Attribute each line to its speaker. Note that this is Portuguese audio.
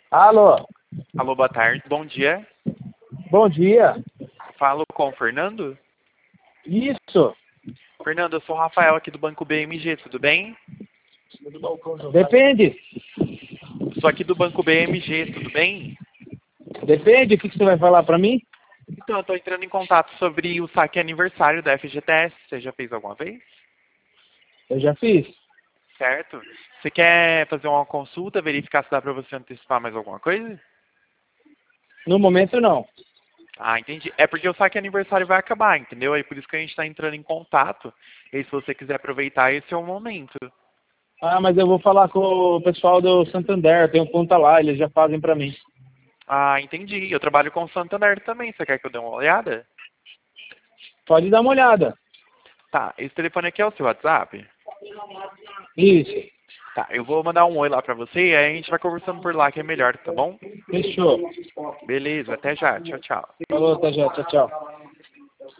Speaker 1: Alô,
Speaker 2: Alô, boa tarde, bom dia.
Speaker 1: bom dia.
Speaker 2: Falo com o Fernando.
Speaker 1: Isso,
Speaker 2: Fernando, eu sou o Rafael aqui do Banco BMG, tudo bem?
Speaker 1: depende.
Speaker 2: Sou aqui do Banco BMG, tudo bem?
Speaker 1: Depende, o que você vai falar pra mim?
Speaker 2: Então, eu estou entrando em contato sobre o saque aniversário da FGTS. Você já fez alguma vez?
Speaker 1: Eu já fiz.
Speaker 2: Certo. Você quer fazer uma consulta, verificar se dá para você antecipar mais alguma coisa?
Speaker 1: No momento, não.
Speaker 2: Ah, entendi. É porque o saque aniversário vai acabar, entendeu? Aí por isso que a gente está entrando em contato. E aí, se você quiser aproveitar, esse é o momento.
Speaker 1: Ah, mas eu vou falar com o pessoal do Santander, tem um conta lá, eles já fazem pra mim.
Speaker 2: Ah, entendi. Eu trabalho com o Santander também. Você quer que eu dê uma olhada?
Speaker 1: Pode dar uma olhada.
Speaker 2: Tá, esse telefone aqui é o seu WhatsApp?
Speaker 1: Isso,
Speaker 2: Tá, eu vou mandar um oi lá pra você e aí a gente vai conversando por lá que é melhor, tá bom?
Speaker 1: fechou.
Speaker 2: Beleza, até já. Tchau, tchau.
Speaker 1: Falou, até já, tchau, tchau.